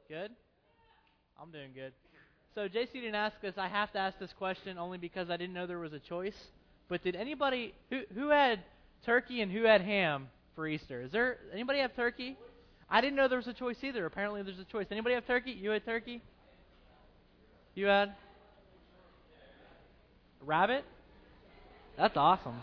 Good? I'm doing good. So JC didn't ask this. I have to ask this question only because I didn't know there was a choice. But did anybody who had turkey and who had ham for Easter? Is there anybody have turkey? I didn't know there was a choice either. Apparently there's a choice. Anybody have turkey? You had turkey? You had rabbit? That's awesome.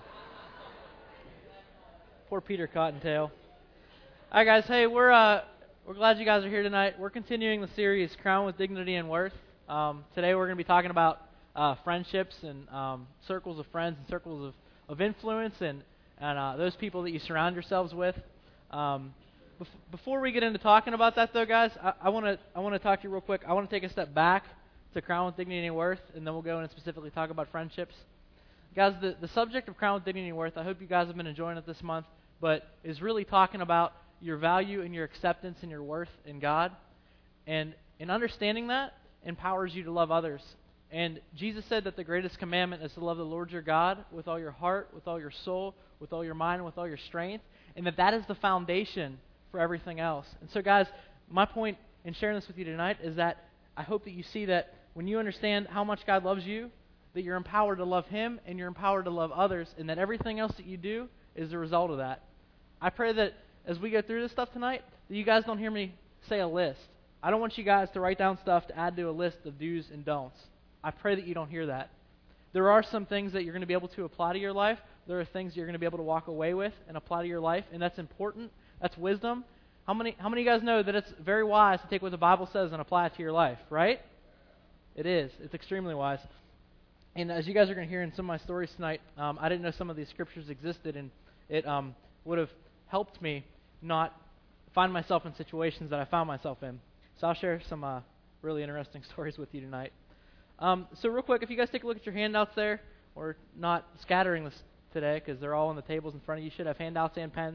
Poor Peter Cottontail. All right, guys. Hey, we're glad you guys are here tonight. We're continuing the series Crown with Dignity and Worth. Today we're going to be talking about friendships and circles of friends and circles of influence and those people that you surround yourselves with. Before we get into talking about that, though, guys, I want to talk to you real quick. I want to take a step back to Crown with Dignity and Worth, and then we'll go in and specifically talk about friendships. Guys, the subject of Crown with Dignity and Worth, I hope you guys have been enjoying it this month, but is really talking about your value and your acceptance and your worth in God. And in understanding that empowers you to love others. And Jesus said that the greatest commandment is to love the Lord your God with all your heart, with all your soul, with all your mind, and with all your strength, and that is the foundation for everything else. And so, guys, my point in sharing this with you tonight is that I hope that you see that when you understand how much God loves you, that you're empowered to love Him and you're empowered to love others, and that everything else that you do is the result of that. I pray that as we go through this stuff tonight, that you guys don't hear me say a list. I don't want you guys to write down stuff to add to a list of do's and don'ts. I pray that you don't hear that. There are some things that you're going to be able to apply to your life. There are things you're going to be able to walk away with and apply to your life, and that's important. That's wisdom. How many of you guys know that it's very wise to take what the Bible says and apply it to your life, right? It is. It's extremely wise. And as you guys are going to hear in some of my stories tonight, I didn't know some of these scriptures existed, and it would have helped me not find myself in situations that I found myself in. So I'll share some really interesting stories with you tonight. So real quick, if you guys take a look at your handouts there, we're not scattering this today because they're all on the tables in front of you. You should have handouts and pens.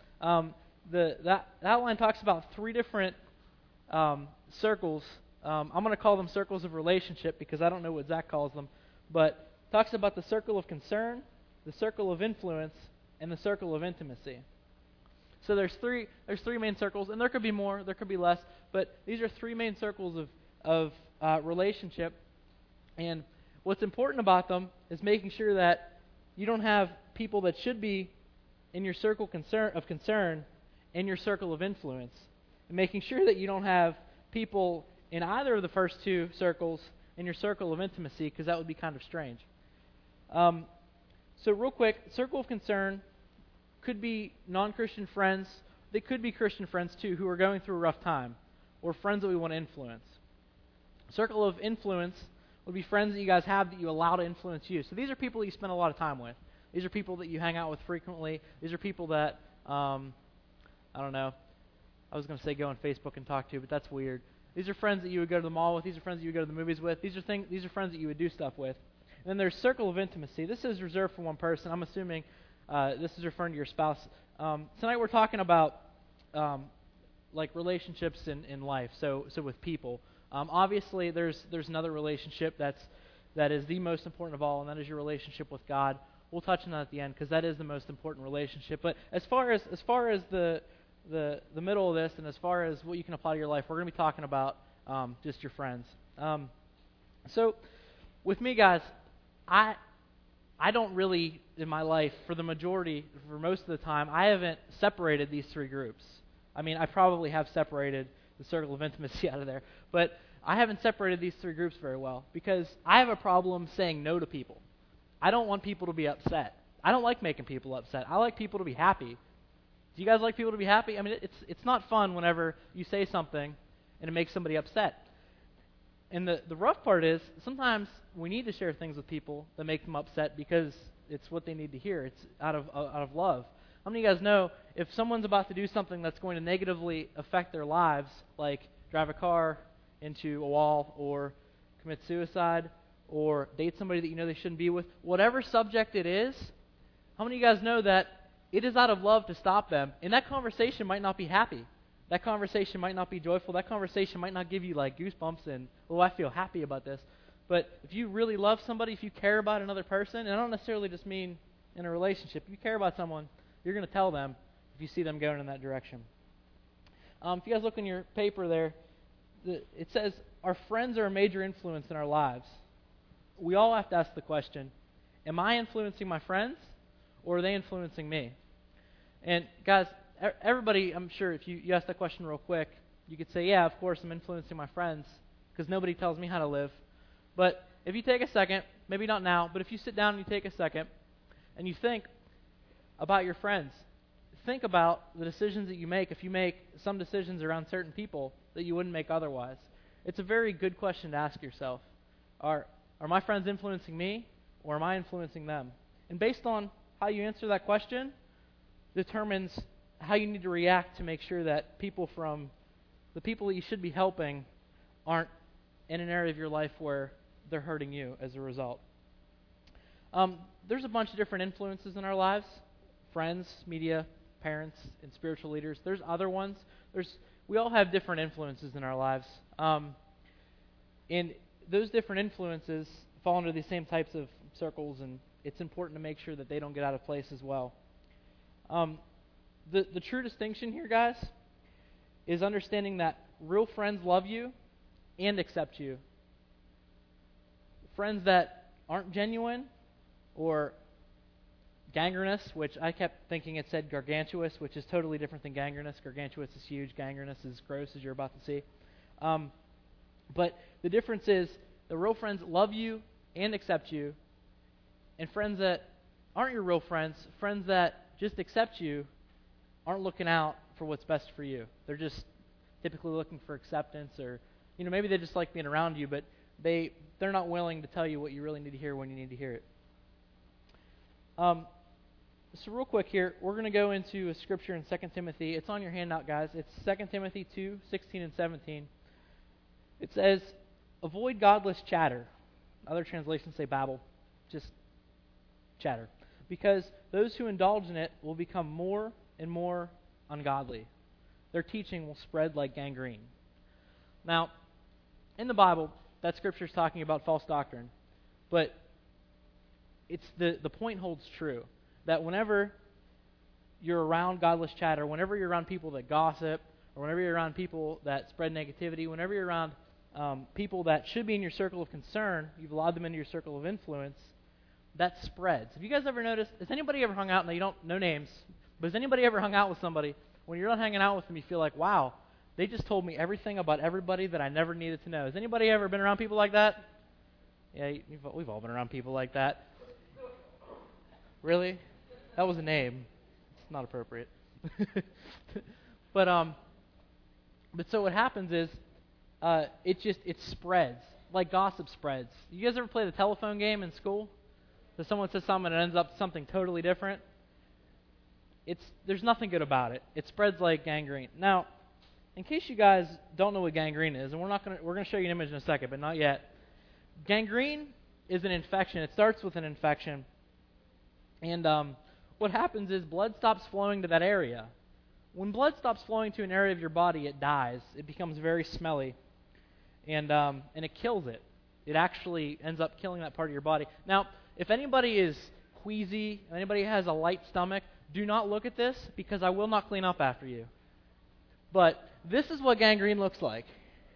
That outline talks about three different circles. I'm going to call them circles of relationship because I don't know what Zach calls them, but talks about the circle of concern, the circle of influence, and the circle of intimacy. So there's three main circles, and there could be more, there could be less, but these are three main circles of relationship. And what's important about them is making sure that you don't have people that should be in your circle of concern in your circle of influence, and making sure that you don't have people in either of the first two circles in your circle of intimacy, because that would be kind of strange. So real quick, circle of concern could be non-Christian friends. They could be Christian friends too who are going through a rough time, or friends that we want to influence. Circle of influence would be friends that you guys have that you allow to influence you. So these are people that you spend a lot of time with. These are people that you hang out with frequently. These are people that, I don't know, I was going to say go on Facebook and talk to, but that's weird. These are friends that you would go to the mall with. These are friends that you would go to the movies with. These are friends that you would do stuff with. And then there's circle of intimacy. This is reserved for one person. I'm assuming this is referring to your spouse. Tonight we're talking about like relationships in life. So with people. Obviously, there's another relationship that is the most important of all, and that is your relationship with God. We'll touch on that at the end because that is the most important relationship. But as far as the middle of this, and as far as what you can apply to your life, we're going to be talking about just your friends. So with me, guys, I don't really, in my life, for most of the time, I haven't separated these three groups. I mean, I probably have separated the circle of intimacy out of there, but I haven't separated these three groups very well because I have a problem saying no to people. I don't want people to be upset. I don't like making people upset. I like people to be happy. Do you guys like people to be happy? I mean, it's not fun whenever you say something and it makes somebody upset. And the rough part is sometimes we need to share things with people that make them upset because it's what they need to hear. It's out of love. How many of you guys know if someone's about to do something that's going to negatively affect their lives, like drive a car into a wall or commit suicide or date somebody that you know they shouldn't be with, whatever subject it is, how many of you guys know that it is out of love to stop them? And that conversation might not be happy. That conversation might not be joyful. That conversation might not give you like goosebumps and, oh, I feel happy about this. But if you really love somebody, if you care about another person, and I don't necessarily just mean in a relationship, if you care about someone, you're going to tell them if you see them going in that direction. If you guys look in your paper there, It says our friends are a major influence in our lives. We all have to ask the question, am I influencing my friends, or are they influencing me? And guys, everybody, I'm sure if you ask that question real quick, you could say, yeah, of course I'm influencing my friends, because nobody tells me how to live. But if you take a second, maybe not now, but if you sit down and you take a second, and you think about your friends, think about the decisions that you make if you make some decisions around certain people that you wouldn't make otherwise. It's a very good question to ask yourself. Are my friends influencing me, or am I influencing them? And based on how you answer that question determines how you need to react to make sure that the people that you should be helping aren't in an area of your life where they're hurting you as a result. There's a bunch of different influences in our lives: friends, media, parents, and spiritual leaders. There's other ones. We all have different influences in our lives. And those different influences fall under these same types of circles, and it's important to make sure that they don't get out of place as well. The true distinction here, guys, is understanding that real friends love you and accept you. Friends that aren't genuine or gangrenous, which I kept thinking it said gargantuous, which is totally different than gangrenous. Gargantuous is huge. Gangrenous is gross, as you're about to see. But the difference is the real friends love you and accept you, and friends that aren't your real friends, friends that just accept you, aren't looking out for what's best for you. They're just typically looking for acceptance, or maybe they just like being around you, but they're not willing to tell you what you really need to hear when you need to hear it. So real quick here, we're going to go into a scripture in 2 Timothy. It's on your handout, guys. It's 2 Timothy 2, 16 and 17. It says, avoid godless chatter. Other translations say babble. Just chatter. Because those who indulge in it will become more and more ungodly. Their teaching will spread like gangrene. Now, in the Bible, that scripture is talking about false doctrine. But the point holds true. That whenever you're around godless chatter, whenever you're around people that gossip, or whenever you're around people that spread negativity, whenever you're around people that should be in your circle of concern, you've allowed them into your circle of influence, that spreads. Have you guys ever noticed, has anybody ever hung out, now you don't know names, but has anybody ever hung out with somebody, when you're not hanging out with them, you feel like, wow, they just told me everything about everybody that I never needed to know. Has anybody ever been around people like that? Yeah, we've all been around people like that. Really? That was a name. It's not appropriate. But so what happens is it spreads like gossip spreads. You guys ever play the telephone game in school? So someone says something and it ends up something totally different. There's nothing good about it. It spreads like gangrene. Now, in case you guys don't know what gangrene is, and we're going to show you an image in a second, but not yet. Gangrene is an infection. It starts with an infection. And what happens is blood stops flowing to that area. When blood stops flowing to an area of your body, it dies. It becomes very smelly, and it kills it. It actually ends up killing that part of your body. Now, if anybody is queasy, if anybody has a light stomach, do not look at this, because I will not clean up after you. But this is what gangrene looks like.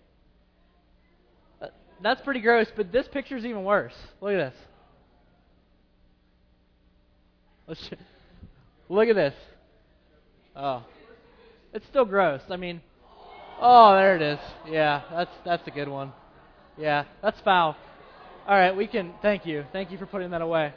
That's pretty gross, but this picture is even worse. Look at this. Look at this. Oh. It's still gross. I mean, oh, there it is. Yeah, that's a good one. Yeah, that's foul. All right, thank you. Thank you for putting that away.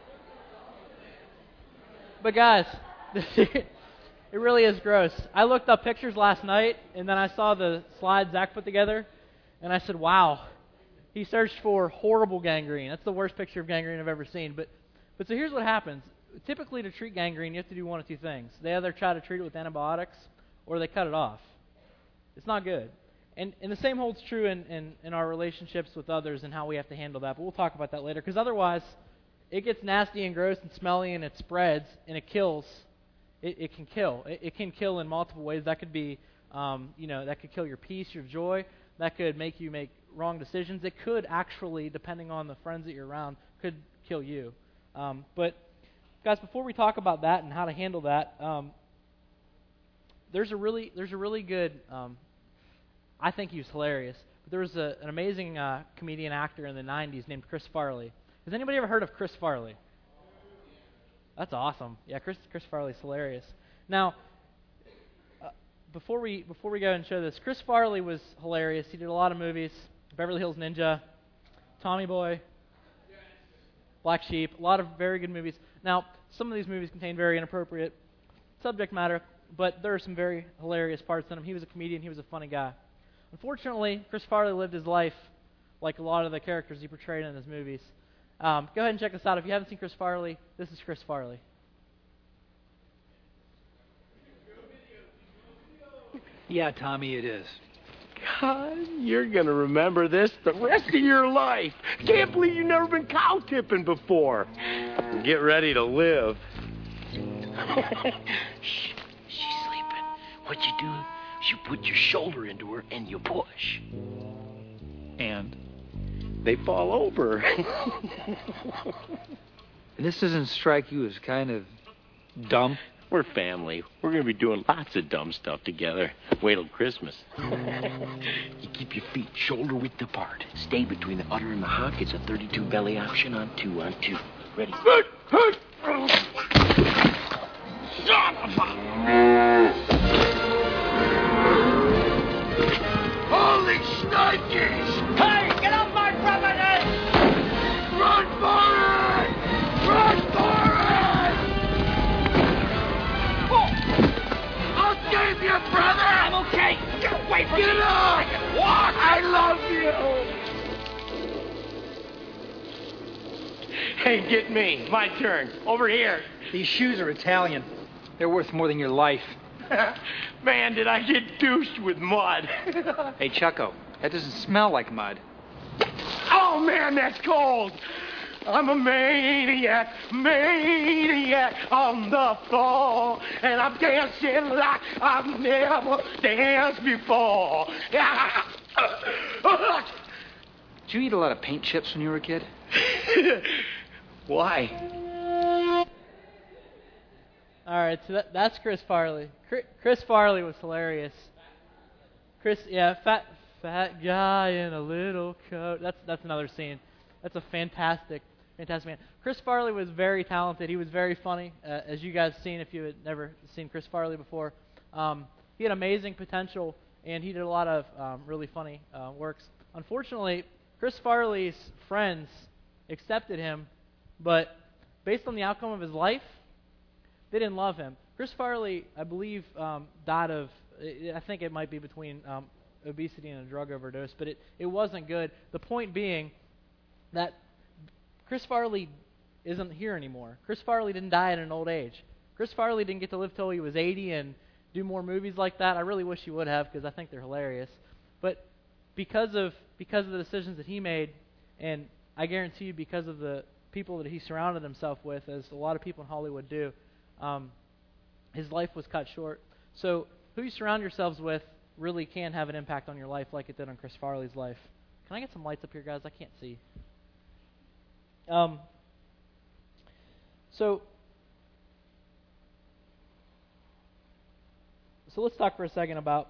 But guys, it really is gross. I looked up pictures last night, and then I saw the slide Zach put together, and I said, wow. He searched for horrible gangrene. That's the worst picture of gangrene I've ever seen. But so here's what happens. Typically, to treat gangrene, you have to do one of two things. They either try to treat it with antibiotics, or they cut it off. It's not good. And the same holds true in our relationships with others and how we have to handle that. But we'll talk about that later, because otherwise, it gets nasty and gross and smelly, and it spreads, and it kills. It can kill. It can kill in multiple ways. That could be, that could kill your peace, your joy. That could make you make wrong decisions. It could actually, depending on the friends that you're around, could kill you. But guys, before we talk about that and how to handle that, there's a really good I think he was hilarious. But there was an amazing comedian actor in the 90s named Chris Farley. Has anybody ever heard of Chris Farley? That's awesome. Yeah, Chris Farley's hilarious. Now, before we go and show this, Chris Farley was hilarious. He did a lot of movies: Beverly Hills Ninja, Tommy Boy, Black Sheep, a lot of very good movies. Now, some of these movies contain very inappropriate subject matter, but there are some very hilarious parts in them. He was a comedian. He was a funny guy. Unfortunately, Chris Farley lived his life like a lot of the characters he portrayed in his movies. Go ahead and check this out. If you haven't seen Chris Farley, this is Chris Farley. Yeah, Tommy, it is. God, you're going to remember this the rest of your life. Can't believe you've never been cow tipping before. Get ready to live. Shh, she's sleeping. What you do is you put your shoulder into her and you push. And? They fall over. And this doesn't strike you as kind of dumb? We're family. We're going to be doing lots of dumb stuff together. Wait till Christmas. You keep your feet shoulder width apart. Stay between the udder and the hock. It's a 32 belly option on 2 on 2. Ready? Son of a... Holy shnikes! Hey, get off my property! Run for it! Run for it! I'll save you, brother! I'm okay. Get away from me! Get up! I can walk! I love you! Hey, get me. My turn. Over here. These shoes are Italian. They're worth more than your life. Man, did I get douched with mud. Hey, Chucko, that doesn't smell like mud. Oh, man, that's cold. I'm a maniac on the floor. And I'm dancing like I've never danced before. Did you eat a lot of paint chips when you were a kid? Why? All right, so that's Chris Farley. Chris Farley was hilarious. Fat guy in a little coat. That's another scene. That's a fantastic man. Chris Farley was very talented. He was very funny, as you guys have seen if you had never seen Chris Farley before. He had amazing potential, and he did a lot of really funny works. Unfortunately, Chris Farley's friends accepted him, but based on the outcome of his life, they didn't love him. Chris Farley, I believe, died of, I think it might be between obesity and a drug overdose, but it wasn't good. The point being that Chris Farley isn't here anymore. Chris Farley didn't die at an old age. Chris Farley didn't get to live till he was 80 and do more movies like that. I really wish he would have, because I think they're hilarious. But because of the decisions that he made, and I guarantee you because of the people that he surrounded himself with, as a lot of people in Hollywood do, his life was cut short. So who you surround yourselves with really can have an impact on your life like it did on Chris Farley's life. Can I get some lights up here, guys? I can't see. So let's talk for a second about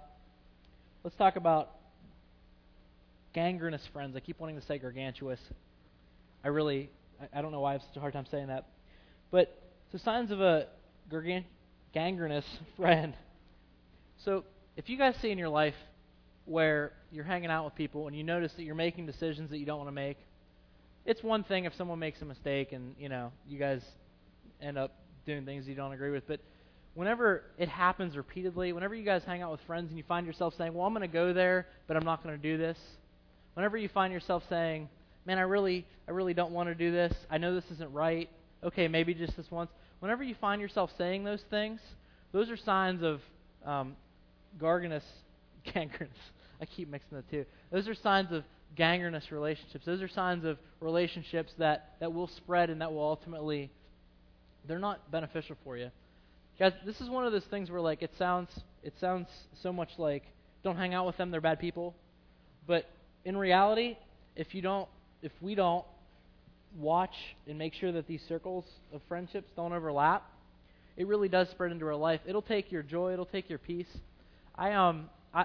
gangrenous friends. I keep wanting to say gargantuous. I don't know why I have such a hard time saying that. But so signs of a gangrenous friend. So if you guys see in your life where you're hanging out with people and you notice that you're making decisions that you don't want to make, it's one thing if someone makes a mistake and, you guys end up doing things you don't agree with. But whenever it happens repeatedly, whenever you guys hang out with friends and you find yourself saying, well, I'm going to go there, but I'm not going to do this. Whenever you find yourself saying, man, I really don't want to do this. I know this isn't right. Okay, maybe just this once. Whenever you find yourself saying those things, those are signs of gangrenous. I keep mixing the two. Those are signs of gangrenous relationships. Those are signs of relationships that will spread and that will ultimately, they're not beneficial for you. Guys, this is one of those things where it sounds so much like don't hang out with them, they're bad people. But in reality, if we don't watch and make sure that these circles of friendships don't overlap, it really does spread into our life. It'll take your joy, it'll take your peace.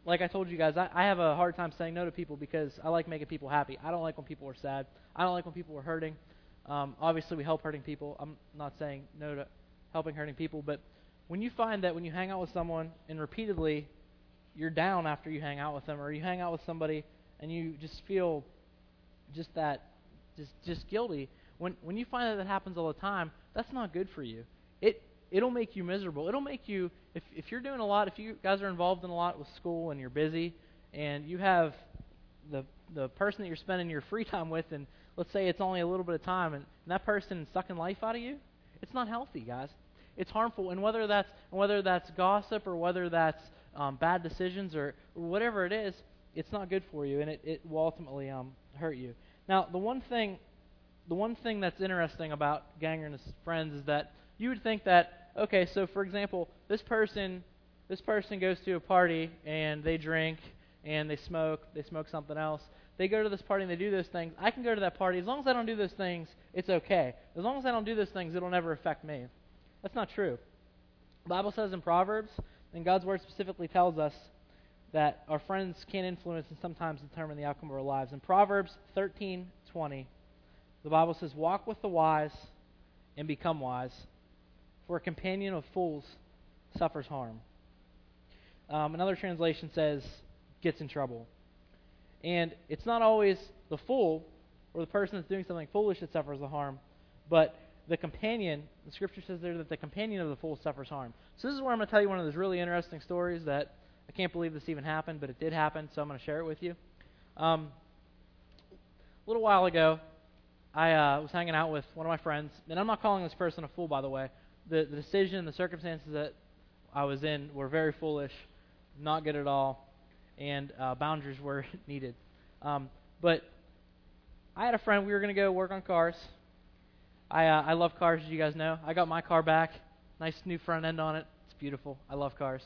like I told you guys, I have a hard time saying no to people because I like making people happy. I don't like when people are sad. I don't like when people are hurting. Obviously, we help hurting people. I'm not saying no to helping hurting people, but when you find that when you hang out with someone and repeatedly you're down after you hang out with them, or you hang out with somebody and you just feel just guilty, when you find that happens all the time, that's not good for you. It'll make you miserable. It'll make you, if you're doing a lot, if you guys are involved in a lot with school and you're busy and you have the person that you're spending your free time with, and let's say it's only a little bit of time, and that person is sucking life out of you, it's not healthy, guys. It's harmful. And whether that's gossip or whether that's bad decisions or whatever it is, it's not good for you, and it will ultimately hurt you. Now, the one thing that's interesting about gangrenous friends is that you would think that, okay, so for example, this person goes to a party and they drink and they smoke something else. They go to this party and they do those things. I can go to that party. As long as I don't do those things, it's okay. As long as I don't do those things, it'll never affect me. That's not true. The Bible says in Proverbs, and God's Word specifically tells us that our friends can influence and sometimes determine the outcome of our lives. In Proverbs 13:20, the Bible says, "Walk with the wise and become wise, for a companion of fools suffers harm." Another translation says, "gets in trouble." And it's not always the fool or the person that's doing something foolish that suffers the harm, but the companion. The Scripture says there that the companion of the fool suffers harm. So this is where I'm going to tell you one of those really interesting stories that I can't believe this even happened, but it did happen, so I'm going to share it with you. A little while ago, I was hanging out with one of my friends, and I'm not calling this person a fool, by the way. The decision, the circumstances that I was in were very foolish, not good at all, and boundaries were needed. But I had a friend. We were going to go work on cars. I love cars, as you guys know. I got my car back. Nice new front end on it. It's beautiful. I love cars.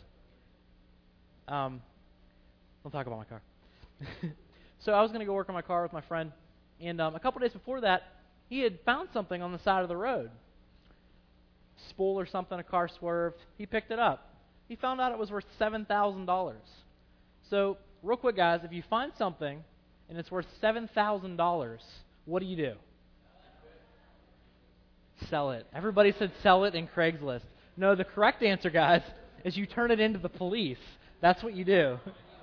Don't talk about my car. So I was going to go work on my car with my friend, and a couple days before that, he had found something on the side of the road. Spool or something, a car swerved. He picked it up. He found out it was worth $7,000. So, real quick, guys, if you find something and it's worth $7,000, what do? Sell it. Everybody said sell it in Craigslist. No, the correct answer, guys, is you turn it into the police. That's what you do.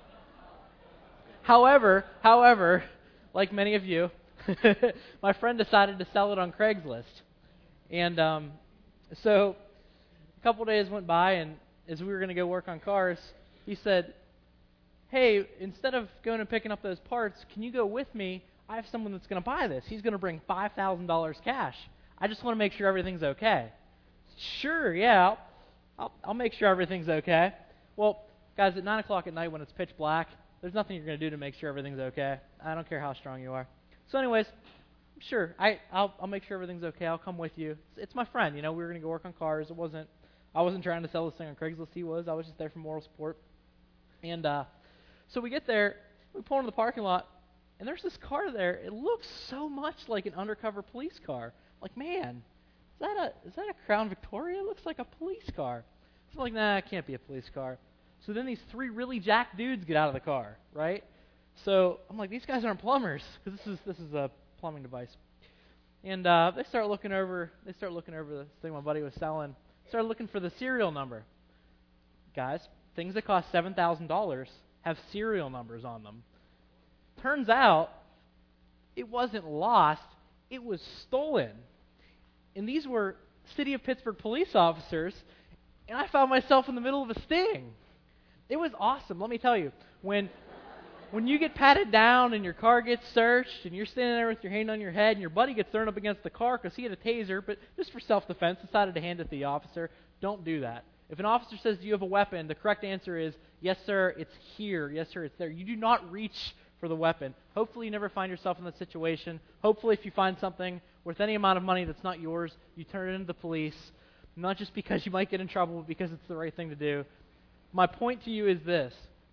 However, like many of you, my friend decided to sell it on Craigslist. And so a couple days went by, and as we were going to go work on cars, he said, "Hey, instead of going and picking up those parts, can you go with me? I have someone that's going to buy this. He's going to bring $5,000 cash. I just want to make sure everything's okay." "Sure, yeah, I'll make sure everything's okay." Well, guys, at 9 o'clock at night when it's pitch black, there's nothing you're going to do to make sure everything's okay. I don't care how strong you are. So anyways, sure, I'll make sure everything's okay. I'll come with you. It's my friend. You know, we were going to go work on cars. I wasn't trying to sell this thing on Craigslist. He was. I was just there for moral support. And so we get there. We pull into the parking lot, and there's this car there. It looks so much like an undercover police car. Like, man, is that a Crown Victoria? It looks like a police car. So I'm like, nah, it can't be a police car. So then these three really jacked dudes get out of the car, right? So I'm like, these guys aren't plumbers, because this is a plumbing device. And they start looking over this thing my buddy was selling. Started looking for the serial number. Guys, things that cost $7,000 have serial numbers on them. Turns out it wasn't lost, it was stolen. And these were City of Pittsburgh police officers, and I found myself in the middle of a sting. It was awesome, let me tell you. When you get patted down and your car gets searched and you're standing there with your hand on your head and your buddy gets thrown up against the car because he had a taser, but just for self-defense decided to hand it to the officer, don't do that. If an officer says, "Do you have a weapon?" the correct answer is, "Yes, sir, it's here. Yes, sir, it's there." You do not reach for the weapon. Hopefully you never find yourself in that situation. Hopefully if you find something worth any amount of money that's not yours, you turn it into the police, not just because you might get in trouble, but because it's the right thing to do. My point to you is this.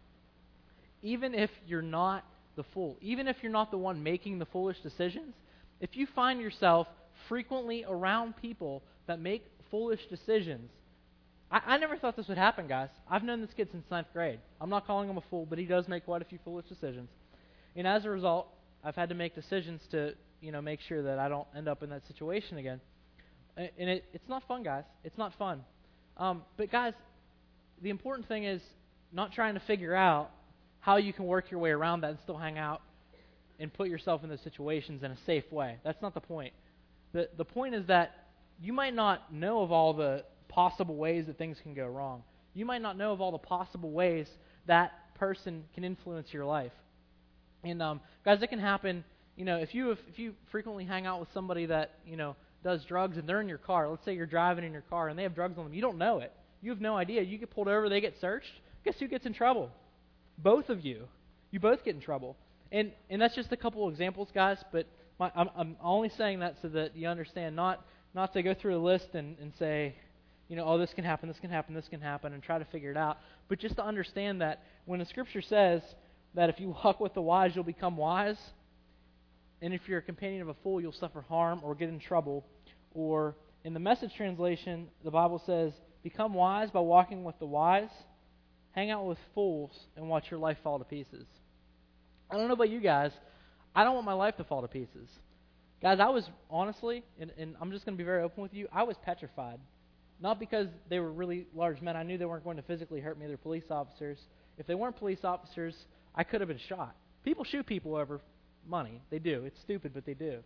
Even if you're not the fool, even if you're not the one making the foolish decisions, if you find yourself frequently around people that make foolish decisions, I never thought this would happen, guys. I've known this kid since 9th grade. I'm not calling him a fool, but he does make quite a few foolish decisions. And as a result, I've had to make decisions to, make sure that I don't end up in that situation again. And it's not fun, guys. It's not fun. But guys, the important thing is not trying to figure out how you can work your way around that and still hang out and put yourself in those situations in a safe way. That's not the point. The point is that you might not know of all the possible ways that things can go wrong. You might not know of all the possible ways that person can influence your life. And guys, it can happen. If you frequently hang out with somebody that does drugs and they're in your car. Let's say you're driving in your car and they have drugs on them. You don't know it. You have no idea. You get pulled over, they get searched. Guess who gets in trouble? Both of you. You both get in trouble. And that's just a couple examples, guys. But I'm only saying that so that you understand, not to go through a list and say, oh, this can happen, this can happen, this can happen, and try to figure it out. But just to understand that when the Scripture says that if you walk with the wise, you'll become wise, and if you're a companion of a fool, you'll suffer harm or get in trouble. Or in the Message translation, the Bible says, become wise by walking with the wise, hang out with fools, and watch your life fall to pieces. I don't know about you guys, I don't want my life to fall to pieces. Guys, I was honestly, and I'm just going to be very open with you, I was petrified. Not because they were really large men. I knew they weren't going to physically hurt me. They're police officers. If they weren't police officers, I could have been shot. People shoot people over money. They do. It's stupid, but they do.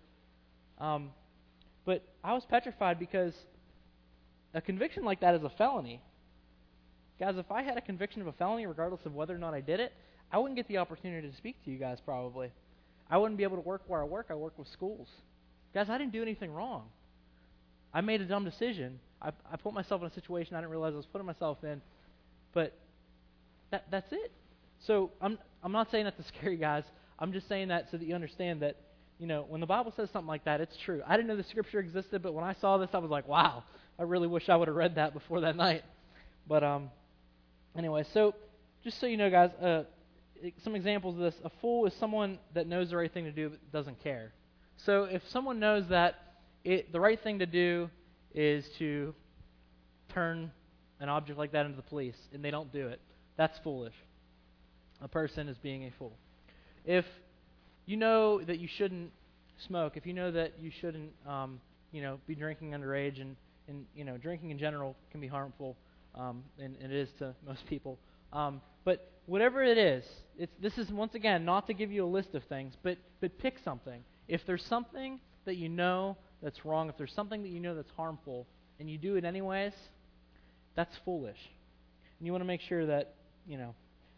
But I was petrified because a conviction like that is a felony. Guys, if I had a conviction of a felony, regardless of whether or not I did it, I wouldn't get the opportunity to speak to you guys probably. I wouldn't be able to work where I work. I work with schools. Guys, I didn't do anything wrong. I made a dumb decision. I put myself in a situation I didn't realize I was putting myself in. But that's it. So I'm not saying that to scare you guys. I'm just saying that so that you understand that, when the Bible says something like that, it's true. I didn't know the Scripture existed, but when I saw this, I was like, wow, I really wish I would have read that before that night. But anyway, so just so you know, guys, some examples of this. A fool is someone that knows the right thing to do but doesn't care. So if someone knows that the right thing to do is to turn an object like that into the police, and they don't do it, that's foolish. A person is being a fool. If you know that you shouldn't smoke, if you know that you shouldn't, be drinking underage, and drinking in general can be harmful, and it is to most people. But whatever it is, this is once again not to give you a list of things, but pick something. If there's something that you know that's wrong, if there's something that you know that's harmful, and you do it anyways, that's foolish. And you want to make sure that you're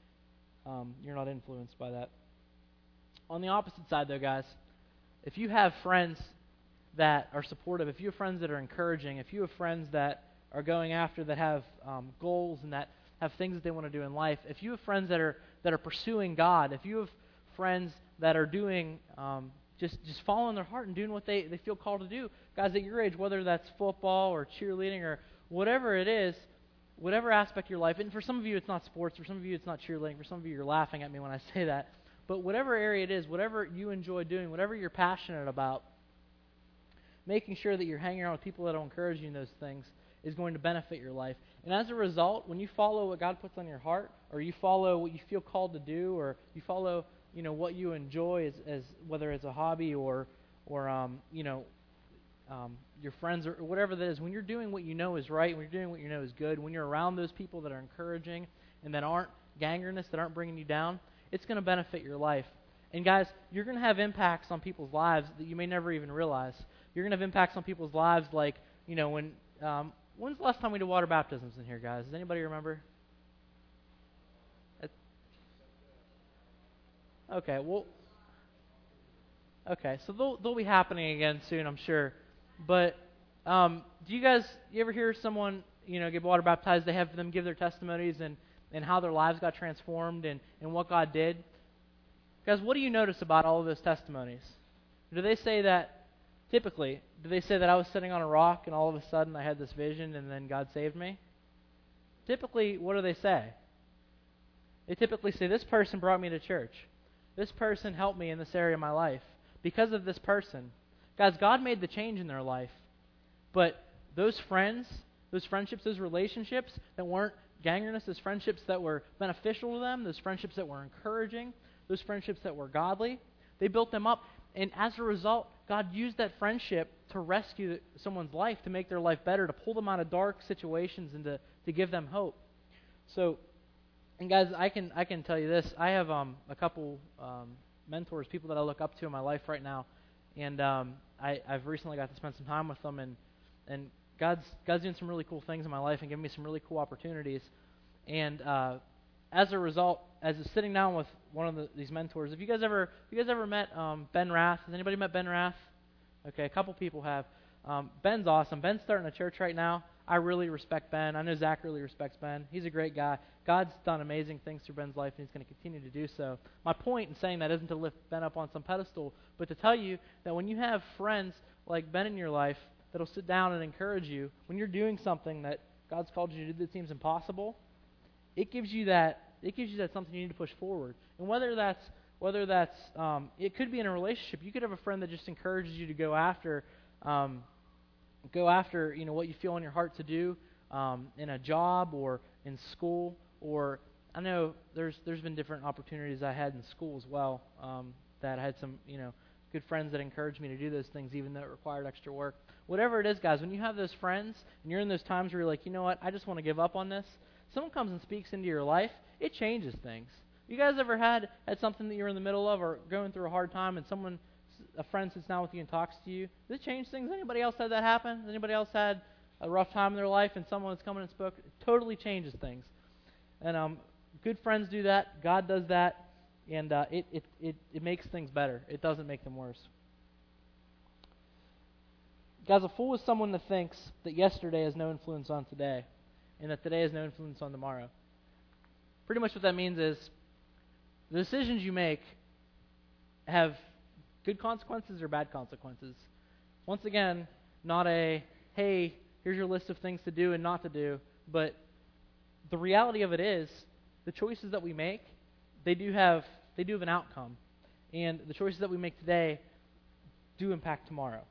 not influenced by that. On the opposite side, though, guys, if you have friends that are supportive, if you have friends that are encouraging, if you have friends that are going after, that have goals and that have things that they want to do in life, if you have friends that are pursuing God, if you have friends that are doing just following their heart and doing what they feel called to do, guys, at your age, whether that's football or cheerleading or whatever it is, whatever aspect of your life, and for some of you it's not sports, for some of you it's not cheerleading, for some of you you're laughing at me when I say that, but whatever area it is, whatever you enjoy doing, whatever you're passionate about, making sure that you're hanging around with people that will encourage you in those things is going to benefit your life. And as a result, when you follow what God puts on your heart, or you follow what you feel called to do, or you follow what you enjoy as whether it's a hobby or your friends or whatever that is, when you're doing what you know is right, when you're doing what you know is good, when you're around those people that are encouraging and that aren't gangrenous, that aren't bringing you down, it's going to benefit your life. And guys, you're going to have impacts on people's lives that you may never even realize. You're going to have impacts on people's lives like, when's the last time we did water baptisms in here, guys? Does anybody remember? Okay, so they'll be happening again soon, I'm sure. But do you ever hear someone, get water baptized, they have them give their testimonies and how their lives got transformed and what God did? Guys, what do you notice about all of those testimonies? Do they say that I was sitting on a rock and all of a sudden I had this vision and then God saved me? Typically, what do they say? They typically say, this person brought me to church. This person helped me in this area of my life. Because of this person. Guys, God made the change in their life. But those friends, those friendships, those relationships that weren't gangrenous, those friendships that were beneficial to them, those friendships that were encouraging, those friendships that were godly. They built them up, and as a result, God used that friendship to rescue someone's life, to make their life better, to pull them out of dark situations and to give them hope. So, and guys, I can tell you this. I have a couple mentors, people that I look up to in my life right now, and I've recently got to spend some time with them, and God's doing some really cool things in my life and giving me some really cool opportunities. And as a result, as I'm sitting down with one of these mentors, have you guys ever met Ben Rath? Has anybody met Ben Rath? Okay, a couple people have. Ben's awesome. Ben's starting a church right now. I really respect Ben. I know Zach really respects Ben. He's a great guy. God's done amazing things through Ben's life, and he's going to continue to do so. My point in saying that isn't to lift Ben up on some pedestal, but to tell you that when you have friends like Ben in your life that'll sit down and encourage you, when you're doing something that God's called you to do that seems impossible, it gives you that something you need to push forward. And whether that's it could be in a relationship. You could have a friend that just encourages you to go after what you feel in your heart to do in a job or in school. Or I know there's been different opportunities I had in school as well, that I had some good friends that encouraged me to do those things even though it required extra work. Whatever it is, guys, when you have those friends and you're in those times where you're like, you know what, I just want to give up on this, someone comes and speaks into your life, it changes things. You guys ever had something that you're in the middle of or going through a hard time and a friend sits down with you and talks to you? Does it change things? Anybody else had that happen? Has anybody else had a rough time in their life and someone that's come in and spoke? It totally changes things. And good friends do that. God does that. And it makes things better. It doesn't make them worse. Guys, a fool is someone that thinks that yesterday has no influence on today and that today has no influence on tomorrow. Pretty much what that means is the decisions you make have good consequences or bad consequences. Once again, not a, hey, here's your list of things to do and not to do, but the reality of it is the choices that we make, they do have an outcome. And the choices that we make today do impact tomorrow.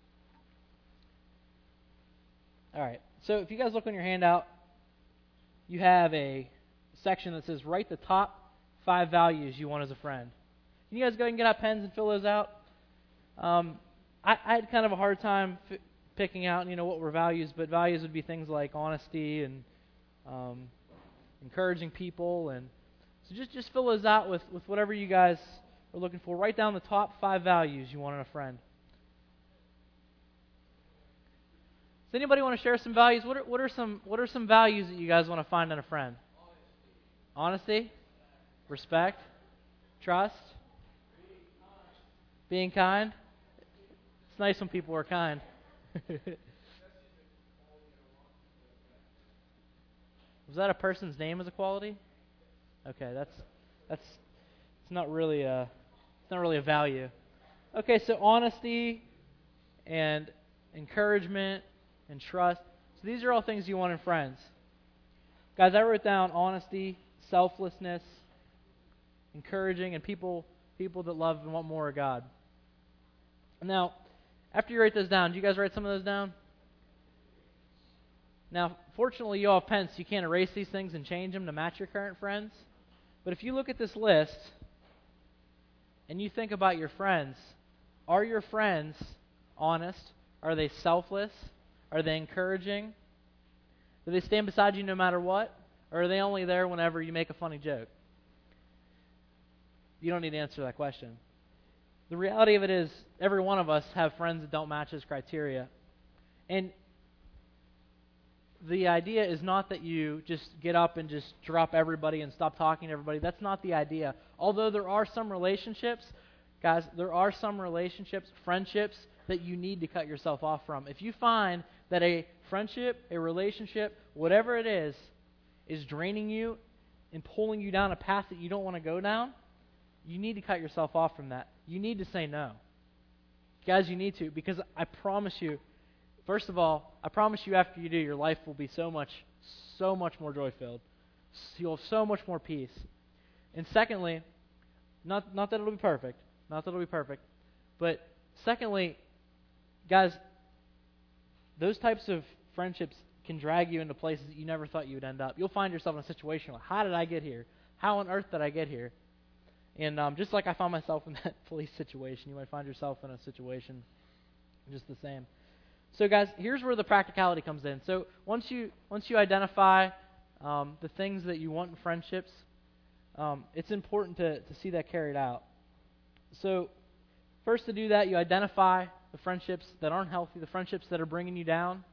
All right, so if you guys look on your handout, you have a section that says write the top 5 values you want as a friend. Can you guys go ahead and get out pens and fill those out? I had kind of a hard time picking out, what were values, but values would be things like honesty and encouraging people, and so just fill those out with whatever you guys are looking for. Write down the top 5 values you want in a friend. Does anybody want to share some values? What are some values that you guys want to find in a friend? Honesty, respect, trust, being kind. It's nice when people are kind. Was that a person's name as a quality? Okay, that's it's not really a value. Okay, so honesty and encouragement and trust. So these are all things you want in friends. Guys, I wrote down honesty, selflessness, encouraging, and people that love and want more of God. Now, after you write those down, do you guys write some of those down? Now, fortunately, you all have pens, so you can't erase these things and change them to match your current friends. But if you look at this list and you think about your friends, are your friends honest? Are they selfless? Are they encouraging? Do they stand beside you no matter what? Or are they only there whenever you make a funny joke? You don't need to answer that question. The reality of it is, every one of us have friends that don't match this criteria. And the idea is not that you just get up and just drop everybody and stop talking to everybody. That's not the idea. Although there are some relationships, guys, friendships, that you need to cut yourself off from. If you find that a friendship, a relationship, whatever it is draining you and pulling you down a path that you don't want to go down, you need to cut yourself off from that. You need to say no. Guys, you need to, because I promise you, first of all, I promise you after you do, your life will be so much more joy-filled. You'll have so much more peace. And secondly, not that it'll be perfect, but secondly, guys, those types of friendships, can drag you into places that you never thought you would end up. You'll find yourself in a situation like, how did I get here? How on earth did I get here? And just like I found myself in that police situation, you might find yourself in a situation just the same. So guys, here's where the practicality comes in. So once you identify the things that you want in friendships, it's important to see that carried out. So first, to do that, you identify the friendships that aren't healthy, the friendships that are bringing you down.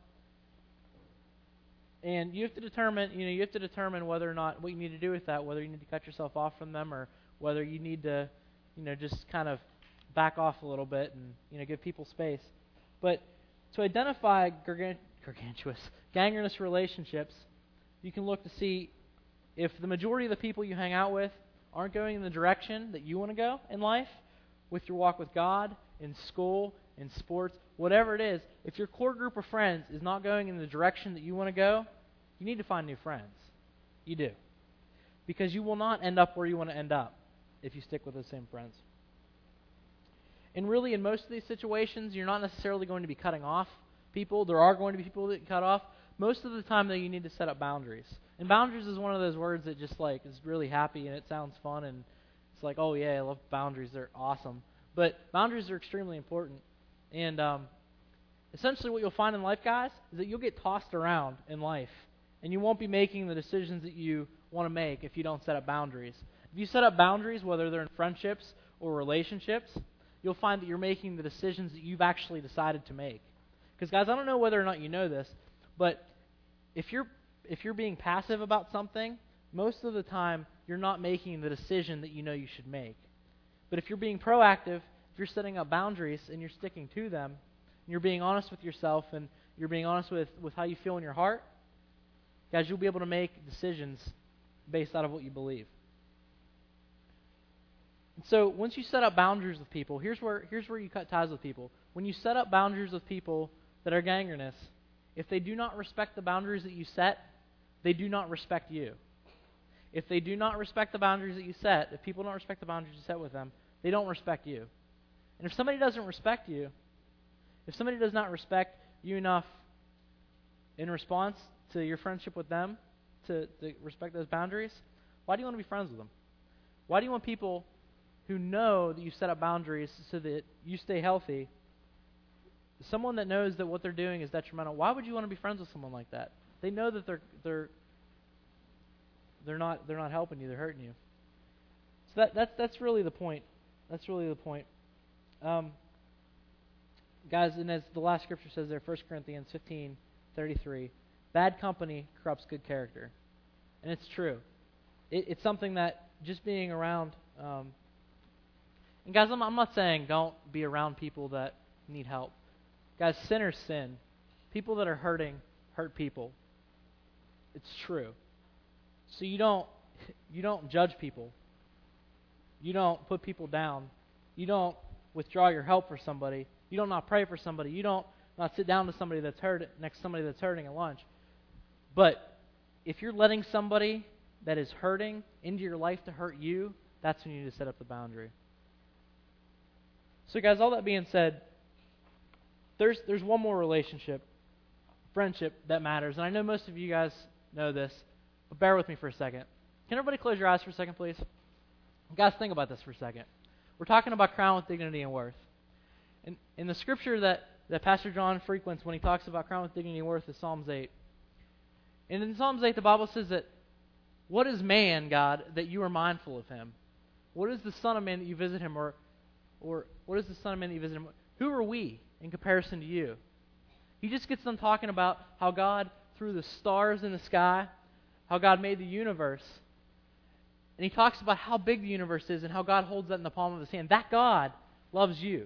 And you have to determine whether or not what you need to do with that, whether you need to cut yourself off from them or whether you need to, just kind of back off a little bit and, give people space. But to identify gangrenous relationships, you can look to see if the majority of the people you hang out with aren't going in the direction that you want to go in life, with your walk with God, in school, in sports, whatever it is. If your core group of friends is not going in the direction that you want to go, you need to find new friends. You do. Because you will not end up where you want to end up if you stick with those same friends. And really, in most of these situations, you're not necessarily going to be cutting off people. There are going to be people that you cut off. Most of the time, though, you need to set up boundaries. And boundaries is one of those words that just is really happy and it sounds fun and it's like, oh yeah, I love boundaries. They're awesome. But boundaries are extremely important. And essentially what you'll find in life, guys, is that you'll get tossed around in life. And you won't be making the decisions that you want to make if you don't set up boundaries. If you set up boundaries, whether they're in friendships or relationships, you'll find that you're making the decisions that you've actually decided to make. Because, guys, I don't know whether or not you know this, but if you're being passive about something, most of the time you're not making the decision that you know you should make. But if you're being proactive, if you're setting up boundaries and you're sticking to them, and you're being honest with yourself and you're being honest with how you feel in your heart, guys, you'll be able to make decisions based out of what you believe. And so once you set up boundaries with people, here's where you cut ties with people. When you set up boundaries with people that are gangrenous, if they do not respect the boundaries that you set, they do not respect you. If they do not respect the boundaries that you set, if people don't respect the boundaries you set with them, they don't respect you. And if somebody doesn't respect you, if somebody does not respect you enough in response to your friendship with them to respect those boundaries, why do you want to be friends with them? Why do you want people who know that you set up boundaries so that you stay healthy? Someone that knows that what they're doing is detrimental, why would you want to be friends with someone like that? They know that they're not helping you, they're hurting you. So that's really the point. That's really the point. Guys, and as the last scripture says there, 1 Corinthians 15:33, bad company corrupts good character. And it's true. It's something that just being around... and guys, I'm not saying don't be around people that need help. Guys, sinners sin. People that are hurting hurt people. It's true. So you don't judge people. You don't put people down. You don't withdraw your help for somebody. You don't not pray for somebody. You don't not sit down to somebody that's next to somebody that's hurting at lunch. But if you're letting somebody that is hurting into your life to hurt you, that's when you need to set up the boundary. So guys, all that being said, there's one more relationship, friendship, that matters. And I know most of you guys know this, but bear with me for a second. Can everybody close your eyes for a second, please? Guys, think about this for a second. We're talking about crown with dignity and worth. And in the scripture that Pastor John frequents when he talks about crown with dignity and worth is Psalms 8. And in Psalms 8, the Bible says that, what is man, God, that you are mindful of him? What is the Son of Man that you visit him? Or what is the Son of Man that you visit him? Who are we in comparison to you? He just gets done talking about how God threw the stars in the sky, how God made the universe. And he talks about how big the universe is and how God holds that in the palm of his hand. That God loves you.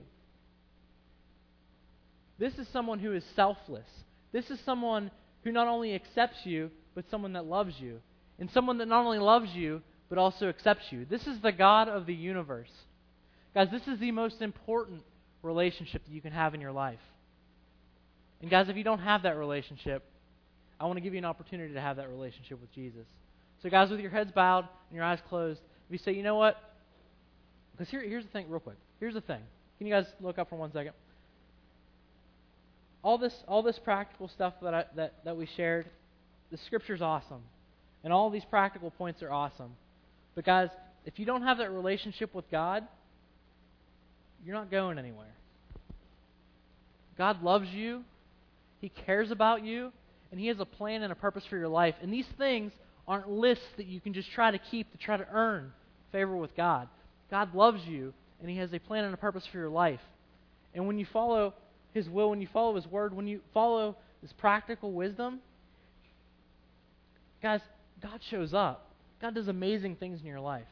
This is someone who is selfless. This is someone who not only accepts you, but someone that loves you. And someone that not only loves you, but also accepts you. This is the God of the universe. Guys, this is the most important relationship that you can have in your life. And guys, if you don't have that relationship, I want to give you an opportunity to have that relationship with Jesus. So guys, with your heads bowed and your eyes closed, if you say, you know what? Because here's the thing, real quick. Here's the thing. Can you guys look up for 1 second? all this practical stuff that we shared, the Scripture's awesome. And all these practical points are awesome. But guys, if you don't have that relationship with God, you're not going anywhere. God loves you. He cares about you. And He has a plan and a purpose for your life. And these things aren't lists that you can just try to keep to try to earn favor with God. God loves you, and He has a plan and a purpose for your life. And when you follow His will, when you follow His word, when you follow His practical wisdom, guys, God shows up. God does amazing things in your life.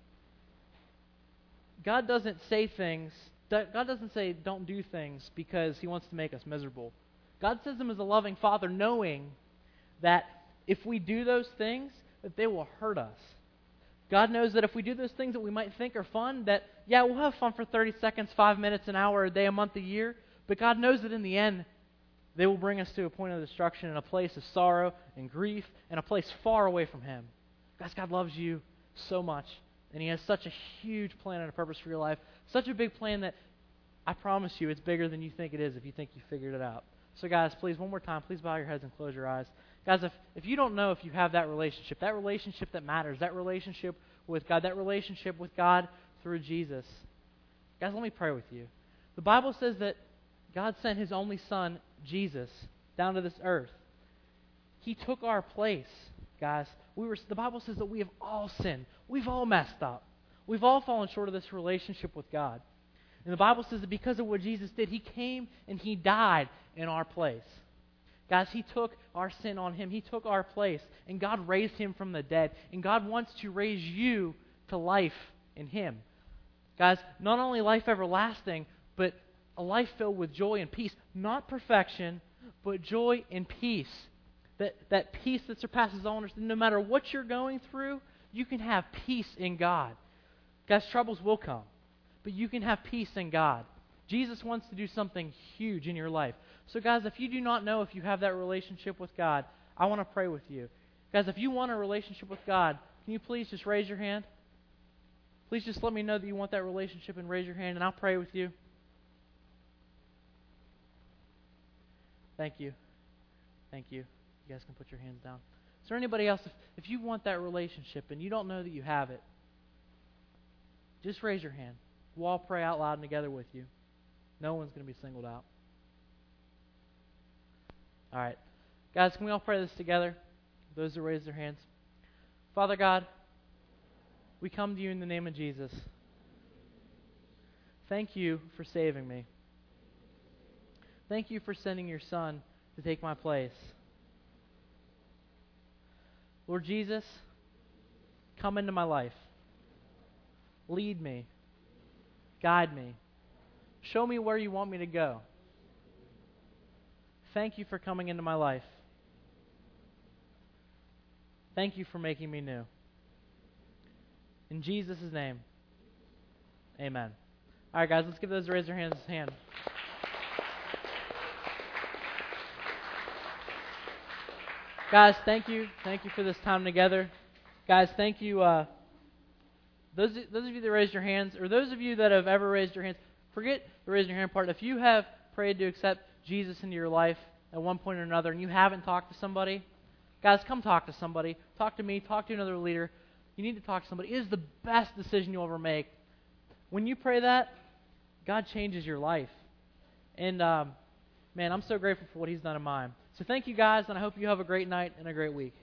God doesn't say don't do things because He wants to make us miserable. God says them as a loving Father, knowing that if we do those things, that they will hurt us. God knows that if we do those things that we might think are fun, that, yeah, we'll have fun for 30 seconds, 5 minutes, an hour, a day, a month, a year, but God knows that in the end, they will bring us to a point of destruction and a place of sorrow and grief and a place far away from Him. Guys, God loves you so much, and He has such a huge plan and a purpose for your life, such a big plan that I promise you it's bigger than you think it is if you think you figured it out. So guys, please, one more time, please bow your heads and close your eyes. Guys, if you don't know if you have that relationship that matters, that relationship with God, that relationship with God through Jesus, guys, let me pray with you. The Bible says that God sent His only Son, Jesus, down to this earth. He took our place, guys. The Bible says that we have all sinned. We've all messed up. We've all fallen short of this relationship with God. And the Bible says that because of what Jesus did, He came and He died in our place. Guys, He took our sin on Him. He took our place. And God raised Him from the dead. And God wants to raise you to life in Him. Guys, not only life everlasting, but a life filled with joy and peace. Not perfection, but joy and peace. That peace that surpasses all understanding. No matter what you're going through, you can have peace in God. Guys, troubles will come, but you can have peace in God. Jesus wants to do something huge in your life. So guys, if you do not know if you have that relationship with God, I want to pray with you. Guys, if you want a relationship with God, can you please just raise your hand? Please just let me know that you want that relationship and raise your hand, and I'll pray with you. Thank you. Thank you. You guys can put your hands down. Is there anybody else, if you want that relationship and you don't know that you have it, just raise your hand. We'll all pray out loud and together with you. No one's going to be singled out. All right. Guys, can we all pray this together? Those who raise their hands. Father God, we come to you in the name of Jesus. Thank you for saving me. Thank you for sending your Son to take my place. Lord Jesus, come into my life. Lead me. Guide me. Show me where you want me to go. Thank you for coming into my life. Thank you for making me new. In Jesus' name, amen. All right, guys, let's give those who raise their hands a hand. Guys, thank you. Thank you for this time together. Guys, thank you. Those of you that raised your hands, or those of you that have ever raised your hands, forget the raising your hand part. If you have prayed to accept Jesus into your life at one point or another and you haven't talked to somebody, guys, come talk to somebody. Talk to me. Talk to another leader. You need to talk to somebody. It is the best decision you'll ever make. When you pray that, God changes your life. And, man, I'm so grateful for what He's done in mine. So thank you, guys, and I hope you have a great night and a great week.